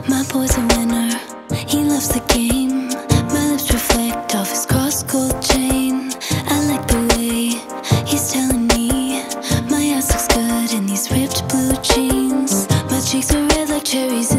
My boy's a winner, he loves the game. My lips reflect off his cross gold chain. I like the way he's telling me my ass looks good in these ripped blue jeans. My cheeks are red like cherries